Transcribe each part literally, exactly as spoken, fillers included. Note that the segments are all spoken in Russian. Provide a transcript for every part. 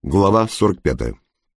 Глава сорок пятая.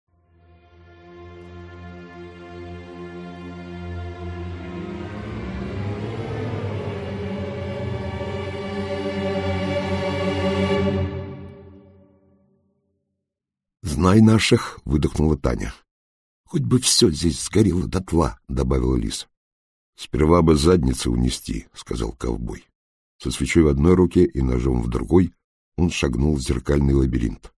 «Знай наших!» — выдохнула Таня. «Хоть бы все здесь сгорело дотла!» — добавила Лис. «Сперва бы задницу унести», — сказал ковбой. Со свечой в одной руке и ножом в другой он шагнул в зеркальный лабиринт.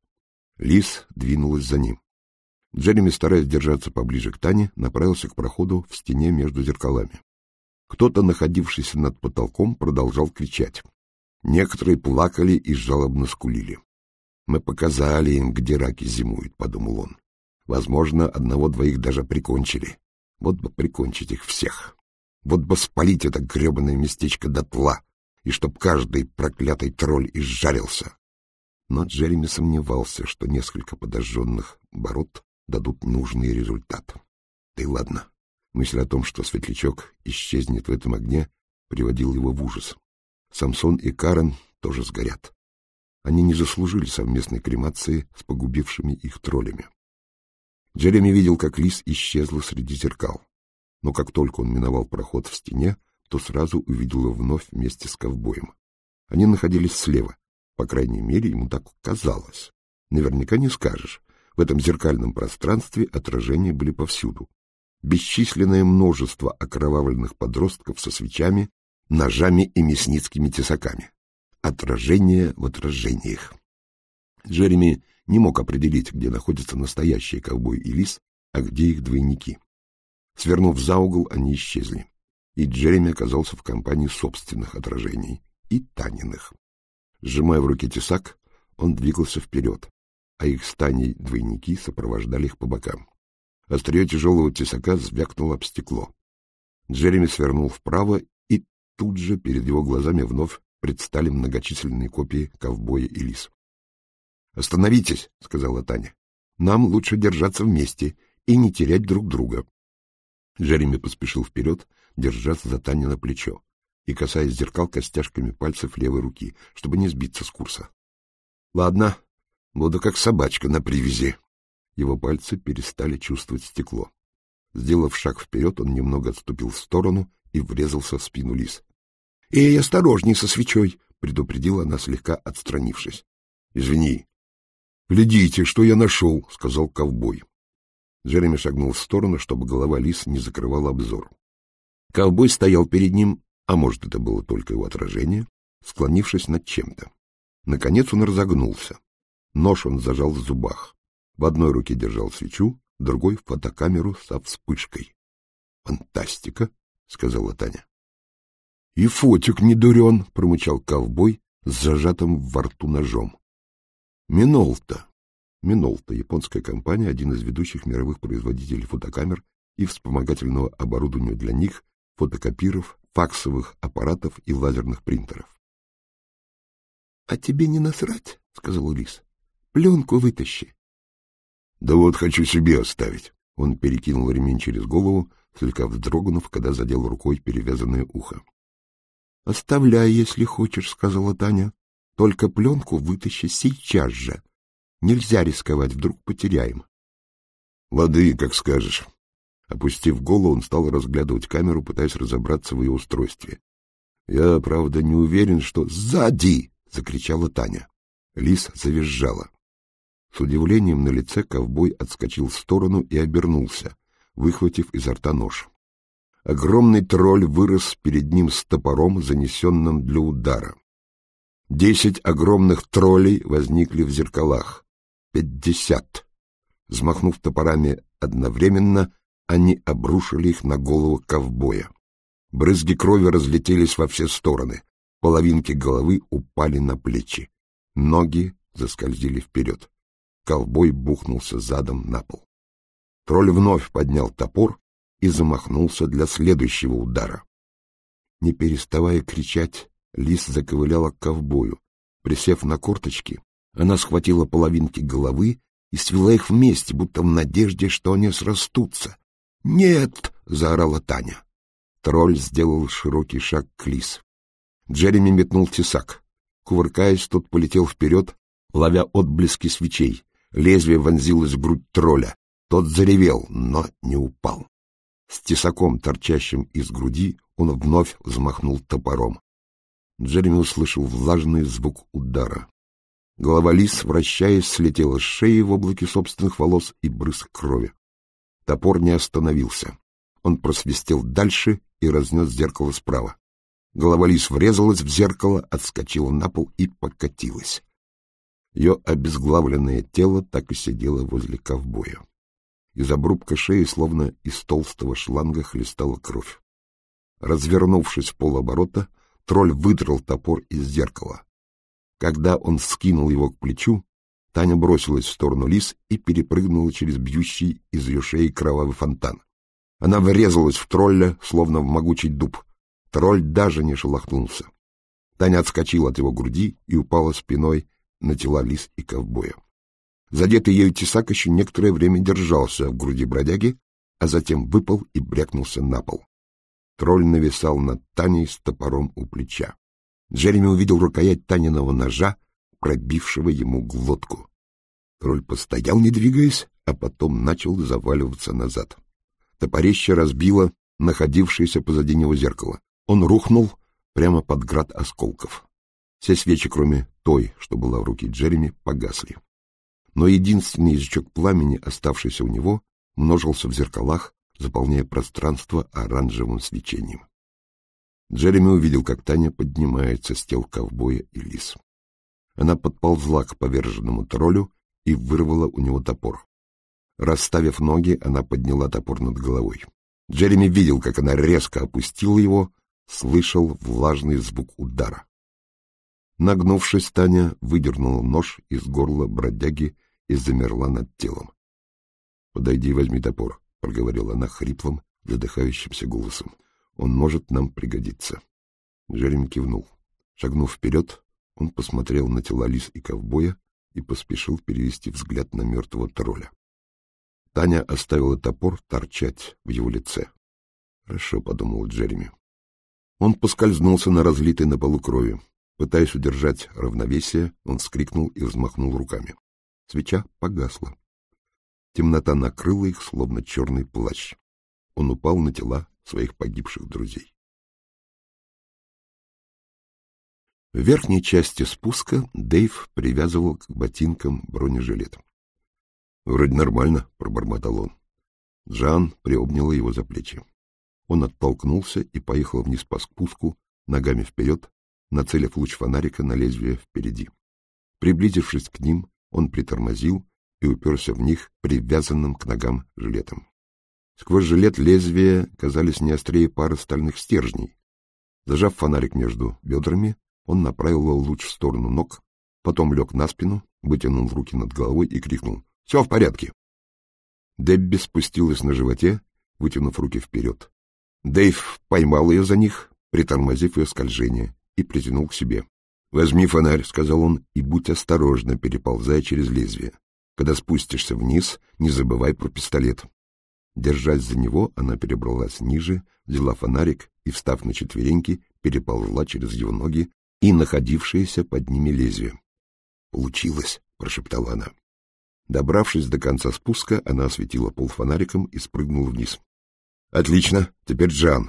Лис двинулась за ним. Джереми, стараясь держаться поближе к Тане, направился к проходу в стене между зеркалами. Кто-то, находившийся над потолком, продолжал кричать. Некоторые плакали и жалобно скулили. «Мы показали им, где раки зимуют», — подумал он. «Возможно, одного-двоих даже прикончили. Вот бы прикончить их всех. Вот бы спалить это гребаное местечко дотла, и чтоб каждый проклятый тролль изжарился». Но Джереми сомневался, что несколько подожженных бород дадут нужный результат. Да и ладно. Мысль о том, что светлячок исчезнет в этом огне, приводила его в ужас. Самсон и Карен тоже сгорят. Они не заслужили совместной кремации с погубившими их троллями. Джереми видел, как Лис исчезла среди зеркал. Но как только он миновал проход в стене, то сразу увидел ее вновь вместе с ковбоем. Они находились слева. По крайней мере, ему так казалось. Наверняка не скажешь. В этом зеркальном пространстве отражения были повсюду. Бесчисленное множество окровавленных подростков со свечами, ножами и мясницкими тесаками. Отражение в отражениях. Джереми не мог определить, где находятся настоящие ковбой и Лис, а где их двойники. Свернув за угол, они исчезли. И Джереми оказался в компании собственных отражений и Таниных. Сжимая в руке тесак, он двигался вперед, а их с Таней двойники сопровождали их по бокам. Острие тяжелого тесака звякнуло об стекло. Джереми свернул вправо, и тут же перед его глазами вновь предстали многочисленные копии ковбоя и Лис. «Остановитесь», — сказала Таня. «Нам лучше держаться вместе и не терять друг друга». Джереми поспешил вперед, держась за Таню на плечо и касаясь зеркал костяшками пальцев левой руки, чтобы не сбиться с курса. «Ладно, буду как собачка на привязи». Его пальцы перестали чувствовать стекло. Сделав шаг вперед, он немного отступил в сторону и врезался в спину Лис. «Эй, осторожней со свечой!» — предупредила она, слегка отстранившись. «Извини». «Глядите, что я нашел!» — сказал ковбой. Джереми шагнул в сторону, чтобы голова Лис не закрывала обзор. Ковбой стоял перед ним, а может, это было только его отражение, склонившись над чем-то. Наконец он разогнулся. Нож он зажал в зубах. В одной руке держал свечу, другой — фотокамеру со вспышкой. «Фантастика!» — сказала Таня. «И фотик не дурен!» — промычал ковбой с зажатым во рту ножом. «Минолта». Минолта — японская компания, один из ведущих мировых производителей фотокамер и вспомогательного оборудования для них, фотокопиров, факсовых аппаратов и лазерных принтеров. — А тебе не насрать, — сказал Лис. — Пленку вытащи. — Да вот хочу себе оставить. Он перекинул ремень через голову, слегка вздрогнув, когда задел рукой перевязанное ухо. — Оставляй, если хочешь, — сказала Таня. — Только пленку вытащи сейчас же. Нельзя рисковать, вдруг потеряем. — Лады, как скажешь. Опустив голову, он стал разглядывать камеру, пытаясь разобраться в ее устройстве. — Я, правда, не уверен, что... — Сзади! — закричала Таня. Лис завизжала. С удивлением на лице ковбой отскочил в сторону и обернулся, выхватив изо рта нож. Огромный тролль вырос перед ним с топором, занесенным для удара. Десять огромных троллей возникли в зеркалах. Пятьдесят. Взмахнув топорами одновременно, они обрушили их на голову ковбоя. Брызги крови разлетелись во все стороны. Половинки головы упали на плечи. Ноги заскользили вперед. Ковбой бухнулся задом на пол. Тролль вновь поднял топор и замахнулся для следующего удара. Не переставая кричать, Лис заковыляла к ковбою. Присев на корточки, она схватила половинки головы и свела их вместе, будто в надежде, что они срастутся. «Нет!» — заорала Таня. Тролль сделал широкий шаг к Лис. Джереми метнул тесак. Кувыркаясь, тот полетел вперед, ловя отблески свечей. Лезвие вонзилось в грудь тролля. Тот заревел, но не упал. С тесаком, торчащим из груди, он вновь взмахнул топором. Джереми услышал влажный звук удара. Голова лис, вращаясь, слетела с шеи в облаке собственных волос и брызг крови. Топор не остановился. Он просвистел дальше и разнес зеркало справа. Голова лис врезалась в зеркало, отскочила на пол и покатилась. Ее обезглавленное тело так и сидело возле ковбоя. Из обрубка шеи, словно из толстого шланга, хлестала кровь. Развернувшись в полоборота, тролль выдрал топор из зеркала. Когда он скинул его к плечу, Таня бросилась в сторону лис и перепрыгнула через бьющий из ее шеи кровавый фонтан. Она врезалась в тролля, словно в могучий дуб. Тролль даже не шелохнулся. Таня отскочила от его груди и упала спиной на тела лис и ковбоя. Задетый ею тесак еще некоторое время держался в груди бродяги, а затем выпал и брякнулся на пол. Тролль нависал над Таней с топором у плеча. Джереми увидел рукоять Таниного ножа, пробившего ему глотку. Тролль постоял, не двигаясь, а потом начал заваливаться назад. Топорище разбило находившееся позади него зеркало. Он рухнул прямо под град осколков. Все свечи, кроме той, что была в руке Джереми, погасли. Но единственный язычок пламени, оставшийся у него, множился в зеркалах, заполняя пространство оранжевым свечением. Джереми увидел, как Таня поднимается с тел ковбоя и лис. Она подползла к поверженному троллю и вырвала у него топор. Расставив ноги, она подняла топор над головой. Джереми видел, как она резко опустила его, слышал влажный звук удара. Нагнувшись, Таня выдернула нож из горла бродяги и замерла над телом. — Подойди и возьми топор, — проговорила она хриплым, задыхающимся голосом. — Он может нам пригодиться. Джереми кивнул. Шагнув вперед, он посмотрел на тела лис и ковбоя и поспешил перевести взгляд на мертвого тролля. Таня оставила топор торчать в его лице. — Хорошо, — подумал Джереми. Он поскользнулся на разлитой на полу крови. Пытаясь удержать равновесие, он вскрикнул и взмахнул руками. Свеча погасла. Темнота накрыла их, словно черный плащ. Он упал на тела своих погибших друзей. В верхней части спуска Дэйв привязывал к ботинкам бронежилет. — Вроде нормально, — пробормотал он. Джан приобняла его за плечи. Он оттолкнулся и поехал вниз по спуску, ногами вперед, нацелив луч фонарика на лезвие впереди. Приблизившись к ним, он притормозил и уперся в них привязанным к ногам жилетом. Сквозь жилет лезвия казались не острее пары стальных стержней. Зажав фонарик между бедрами, он направил луч в сторону ног, потом лег на спину, вытянул руки над головой и крикнул: — Все в порядке! Дебби спустилась на животе, вытянув руки вперед. Дэйв поймал ее за них, притормозив ее скольжение, и притянул к себе. — Возьми фонарь, — сказал он, — и будь осторожна, переползая через лезвие. Когда спустишься вниз, не забывай про пистолет. Держась за него, она перебралась ниже, взяла фонарик и, встав на четвереньки, переползла через его ноги и находившееся под ними лезвие. — Получилось, — прошептала она. Добравшись до конца спуска, она осветила пол фонариком и спрыгнула вниз. — Отлично, теперь Джан.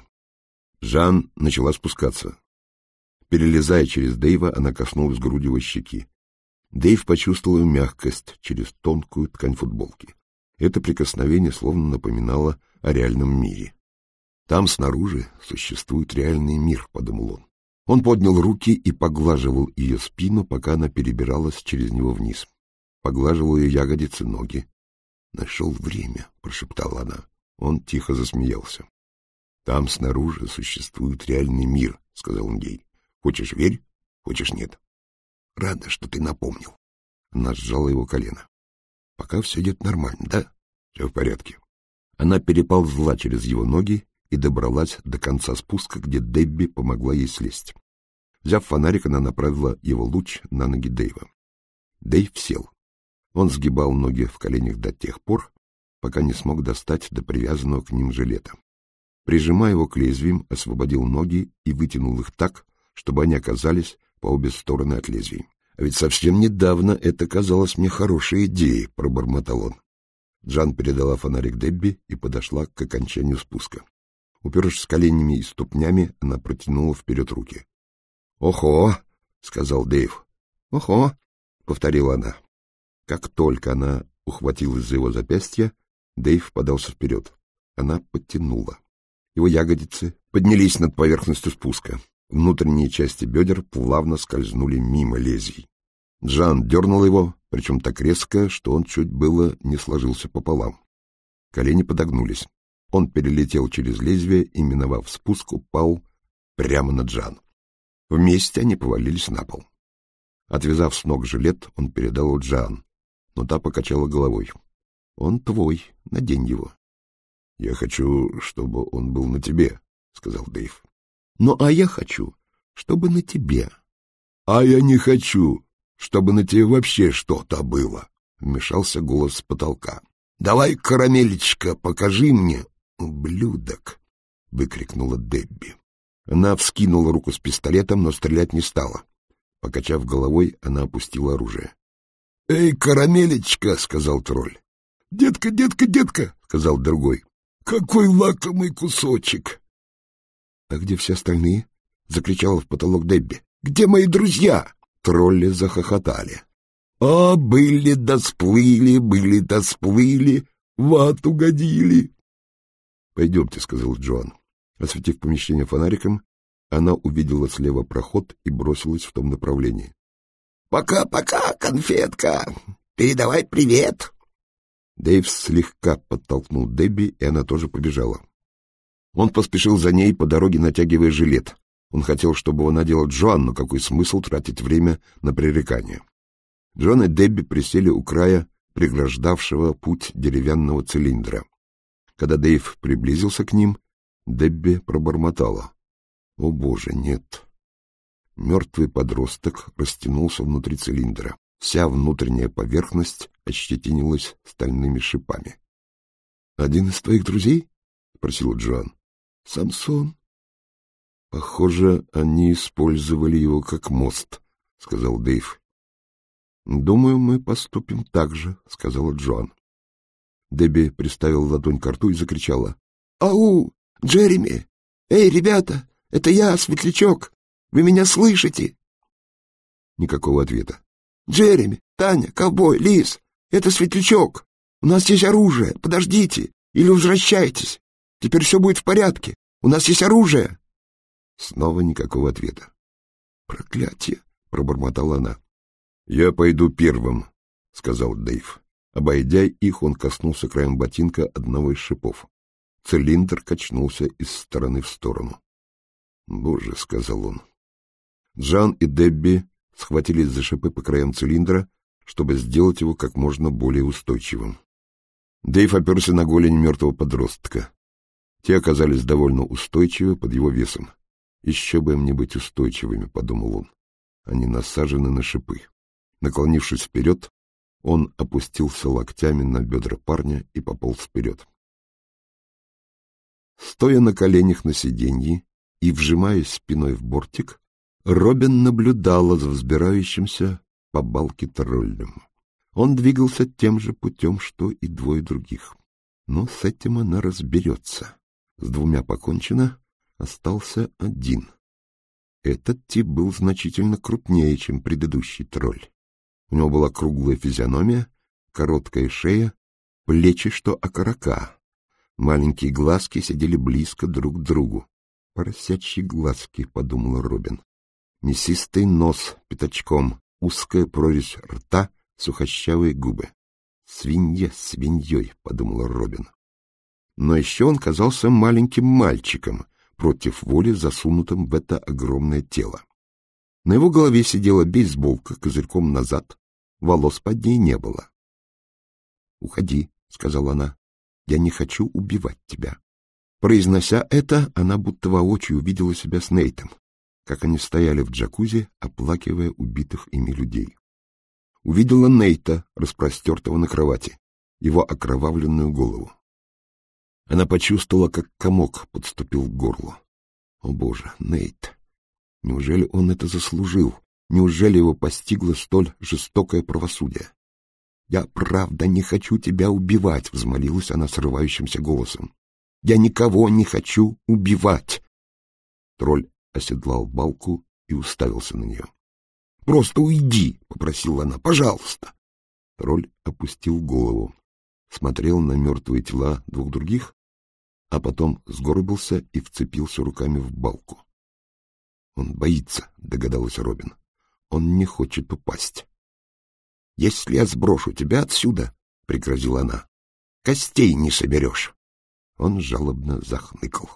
Джан начала спускаться. Перелезая через Дэйва, она коснулась груди его щеки. Дэйв почувствовал мягкость через тонкую ткань футболки. Это прикосновение словно напоминало о реальном мире. «Там снаружи существует реальный мир», — подумал он. Он поднял руки и поглаживал ее спину, пока она перебиралась через него вниз. Поглаживал ее ягодицы, ноги. «Нашел время», — прошептала она. Он тихо засмеялся. «Там снаружи существует реальный мир», — сказал он ей. «Хочешь — верь, хочешь — нет». «Рада, что ты напомнил». Она сжала его колено. «Пока все идет нормально, да?» «Все в порядке». Она переползла через его ноги и добралась до конца спуска, где Дебби помогла ей слезть. Взяв фонарик, она направила его луч на ноги Дэйва. Дэйв сел. Он сгибал ноги в коленях до тех пор, пока не смог достать до привязанного к ним жилета. Прижимая его к лезвиям, освободил ноги и вытянул их так, чтобы они оказались по обе стороны от лезвий. А ведь совсем недавно это казалось мне хорошей идеей, — пробормотал он. Джан передала фонарик Дебби и подошла к окончанию спуска. Упершись коленями и ступнями, она протянула вперед руки. — Охо! — сказал Дэйв. — Охо! — повторила она. Как только она ухватилась за его запястье, Дэйв подался вперед. Она подтянула. Его ягодицы поднялись над поверхностью спуска. Внутренние части бедер плавно скользнули мимо лезвий. Джан дернул его, причем так резко, что он чуть было не сложился пополам. Колени подогнулись. Он перелетел через лезвие и, миновав спуск, упал прямо на Джан. Вместе они повалились на пол. Отвязав с ног жилет, он передал его Джан, но та покачала головой. — Он твой, надень его. — Я хочу, чтобы он был на тебе, — сказал Дэйв. — Ну, а я хочу, чтобы на тебе. — А я не хочу, чтобы на тебе вообще что-то было, — вмешался голос с потолка. — Давай, карамелечка, покажи мне, ублюдок, — выкрикнула Дебби. Она вскинула руку с пистолетом, но стрелять не стала. Покачав головой, она опустила оружие. — Эй, карамелечка, — сказал тролль. — Детка, детка, детка, — сказал другой. — Какой лакомый кусочек! — А где все остальные? — закричала в потолок Дебби. — Где мои друзья? Тролли захохотали. — А, были да сплыли, были да сплыли, в ад угодили. — Пойдемте, — сказал Джоан. Осветив помещение фонариком, она увидела слева проход и бросилась в том направлении. «Пока, пока, конфетка! Передавай привет!» Дэйв слегка подтолкнул Дебби, и она тоже побежала. Он поспешил за ней, по дороге натягивая жилет. Он хотел, чтобы его надела Джоан, но какой смысл тратить время на пререкание? Джоан и Дебби присели у края преграждавшего путь деревянного цилиндра. Когда Дэйв приблизился к ним, Дебби пробормотала. «О, боже, нет!» Мертвый подросток растянулся внутри цилиндра. Вся внутренняя поверхность ощетинилась стальными шипами. — Один из твоих друзей? — спросила Джоан. — Самсон. — Похоже, они использовали его как мост, — сказал Дэйв. — Думаю, мы поступим так же, — сказала Джоан. Дебби приставила ладонь к рту и закричала. — Ау, Джереми! Эй, ребята, это я, Светлячок! Вы меня слышите? Никакого ответа. — Джереми, Таня, ковбой, Лис, это Светлячок. У нас есть оружие, подождите, или возвращайтесь. Теперь все будет в порядке, у нас есть оружие. Снова никакого ответа. — Проклятие! — пробормотала она. — Я пойду первым, — сказал Дэйв. Обойдя их, он коснулся краем ботинка одного из шипов. Цилиндр качнулся из стороны в сторону. — Боже, — сказал он. Джан и Дебби схватились за шипы по краям цилиндра, чтобы сделать его как можно более устойчивым. Дэйв оперся на голень мертвого подростка. Те оказались довольно устойчивы под его весом. «Еще бы им не быть устойчивыми», — подумал он. Они насажены на шипы. Наклонившись вперед, он опустился локтями на бедра парня и пополз вперед. Стоя на коленях на сиденье и вжимаясь спиной в бортик, Робин наблюдала за взбирающимся по балке троллем. Он двигался тем же путем, что и двое других. Но с этим она разберется. С двумя покончено, остался один. Этот тип был значительно крупнее, чем предыдущий тролль. У него была круглая физиономия, короткая шея, плечи, что окорока. Маленькие глазки сидели близко друг к другу. «Поросячьи глазки», — подумала Робин. Мясистый нос пятачком, узкая прорезь рта, сухощавые губы. «Свинья свиньей», — подумала Робин. Но еще он казался маленьким мальчиком, против воли засунутым в это огромное тело. На его голове сидела бейсболка козырьком назад, волос под ней не было. «Уходи», — сказала она, — «я не хочу убивать тебя». Произнося это, она будто воочию увидела себя с Нейтом, как они стояли в джакузи, оплакивая убитых ими людей. Увидела Нейта, распростертого на кровати, его окровавленную голову. Она почувствовала, как комок подступил к горлу. О, Боже, Нейт! Неужели он это заслужил? Неужели его постигло столь жестокое правосудие? «Я правда не хочу тебя убивать», — взмолилась она срывающимся голосом. «Я никого не хочу убивать!» Тролль оседлал балку и уставился на нее. «Просто уйди!» — попросила она. «Пожалуйста!» Тролль опустил голову, смотрел на мертвые тела двух других, а потом сгорбился и вцепился руками в балку. «Он боится», — догадалась Робин. «Он не хочет упасть». «Если я сброшу тебя отсюда», — пригрозила она, — «костей не соберешь». Он жалобно захныкал.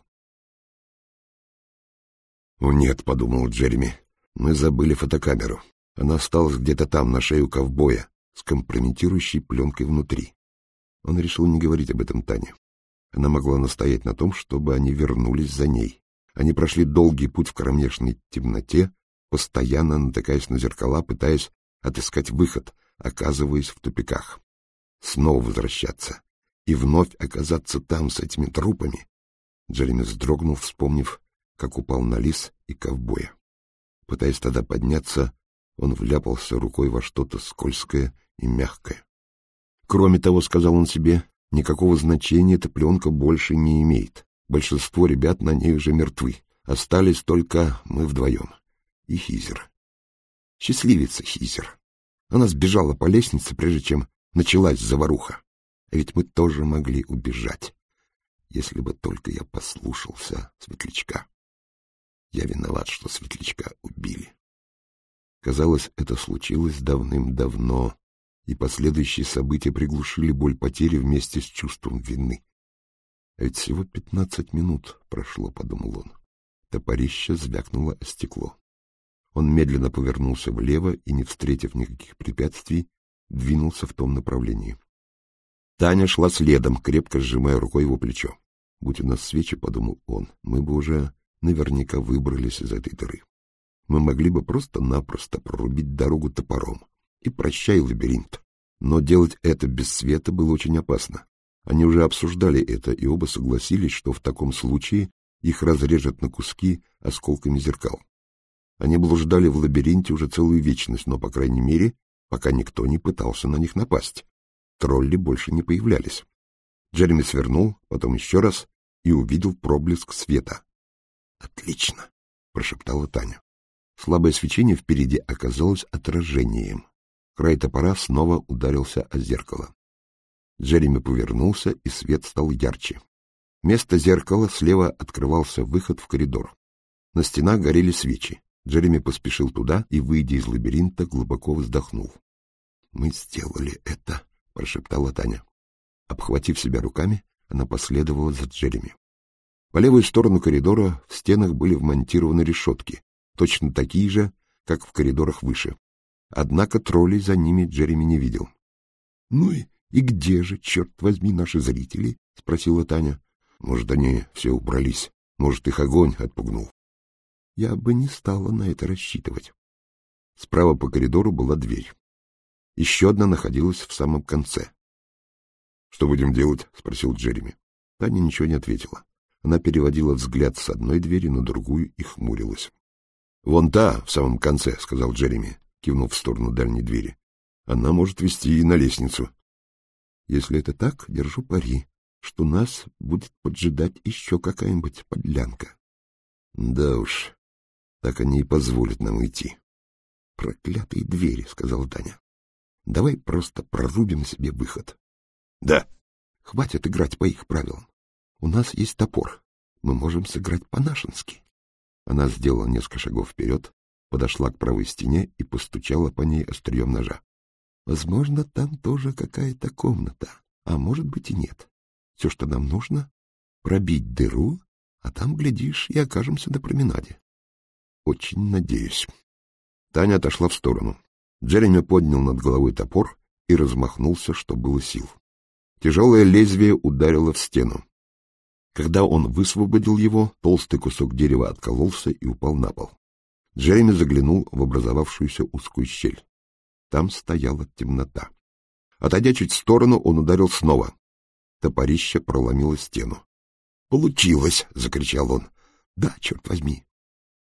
«О нет», — подумал Джереми, — «мы забыли фотокамеру. Она осталась где-то там, на шее у ковбоя, с компрометирующей пленкой внутри». Он решил не говорить об этом Тане. Она могла настоять на том, чтобы они вернулись за ней. Они прошли долгий путь в кромешной темноте, постоянно натыкаясь на зеркала, пытаясь отыскать выход, оказываясь в тупиках. Снова возвращаться и вновь оказаться там с этими трупами. Джереми вздрогнул, вспомнив, как упал на лис и ковбоя. Пытаясь тогда подняться, он вляпался рукой во что-то скользкое и мягкое. Кроме того, сказал он себе, никакого значения эта пленка больше не имеет. Большинство ребят на ней уже мертвы. Остались только мы вдвоем. И Хизер. Счастливица Хизер. Она сбежала по лестнице, прежде чем началась заваруха. А ведь мы тоже могли убежать, если бы только я послушался Светлячка. Я виноват, что Светлячка убили. Казалось, это случилось давным-давно, и последующие события приглушили боль потери вместе с чувством вины. А ведь всего пятнадцать минут прошло, — подумал он. Топорище звякнуло о стекло. Он медленно повернулся влево и, не встретив никаких препятствий, двинулся в том направлении. Таня шла следом, крепко сжимая рукой его плечо. «Будь у нас свечи, — подумал он, — мы бы уже наверняка выбрались из этой дыры. Мы могли бы просто-напросто прорубить дорогу топором. И прощай, лабиринт». Но делать это без света было очень опасно. Они уже обсуждали это, и оба согласились, что в таком случае их разрежет на куски осколками зеркал. Они блуждали в лабиринте уже целую вечность, но, по крайней мере, пока никто не пытался на них напасть. Тролли больше не появлялись. Джереми свернул, потом еще раз, и увидел проблеск света. «Отлично!» — прошептала Таня. Слабое свечение впереди оказалось отражением. Край топора снова ударился о зеркало. Джереми повернулся, и свет стал ярче. Вместо зеркала слева открывался выход в коридор. На стенах горели свечи. Джереми поспешил туда и, выйдя из лабиринта, глубоко вздохнул. «Мы сделали это», — прошептала Таня. Обхватив себя руками, она последовала за Джереми. По левую сторону коридора в стенах были вмонтированы решетки, точно такие же, как в коридорах выше. Однако троллей за ними Джереми не видел. — Ну и, и где же, черт возьми, наши зрители? — спросила Таня. — Может, они все убрались, может, их огонь отпугнул. Я бы не стала на это рассчитывать. Справа по коридору была дверь. Еще одна находилась в самом конце. — Что будем делать? — спросил Джереми. Таня ничего не ответила. Она переводила взгляд с одной двери на другую и хмурилась. — Вон та, в самом конце, — сказал Джереми, кивнув в сторону дальней двери. — Она может вести и на лестницу. — Если это так, держу пари, что нас будет поджидать еще какая-нибудь подлянка. — Да уж, так они и позволят нам уйти. — Проклятые двери, — сказала Таня. — Давай просто прорубим себе выход. — Да. — Хватит играть по их правилам. У нас есть топор. Мы можем сыграть по-нашенски. Она сделала несколько шагов вперед, подошла к правой стене и постучала по ней острием ножа. Возможно, там тоже какая-то комната, а может быть и нет. Все, что нам нужно — пробить дыру, а там, глядишь, и окажемся на променаде. Очень надеюсь. Таня отошла в сторону. Джереми поднял над головой топор и размахнулся, что было сил. Тяжелое лезвие ударило в стену. Когда он высвободил его, толстый кусок дерева откололся и упал на пол. Джереми заглянул в образовавшуюся узкую щель. Там стояла темнота. Отойдя чуть в сторону, он ударил снова. Топорище проломило стену. «Получилось!» — закричал он. «Да, черт возьми!»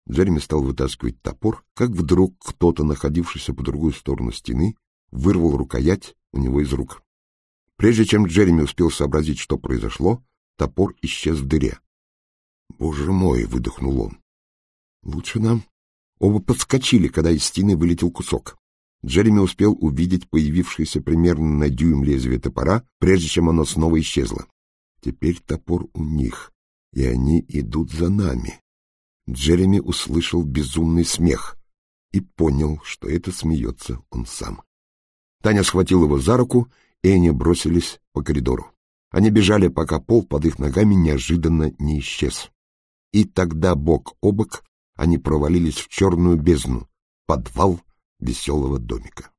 Джереми стал вытаскивать топор, как вдруг кто-то, находившийся по другую сторону стены, вырвал рукоять у него из рук. Прежде чем Джереми успел сообразить, что произошло, топор исчез в дыре. «Боже мой!» — выдохнул он. «Лучше нам...» Оба подскочили, когда из стены вылетел кусок. Джереми успел увидеть появившееся примерно на дюйм лезвие топора, прежде чем оно снова исчезло. Теперь топор у них, и они идут за нами. Джереми услышал безумный смех и понял, что это смеется он сам. Таня схватила его за руку, и они бросились по коридору. Они бежали, пока пол под их ногами неожиданно не исчез. И тогда бок о бок они провалились в черную бездну, подвал веселого домика.